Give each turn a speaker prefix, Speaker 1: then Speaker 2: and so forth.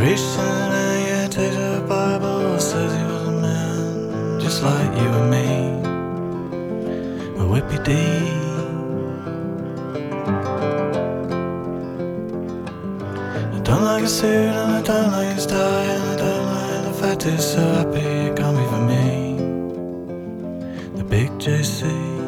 Speaker 1: Recently, yeah, takes the Bible, says he was a man, just like you and me. A whippy dee. I don't like a suit and I don't like his tie, and I don't like the fact he's so happy it can't be for me. The big JC.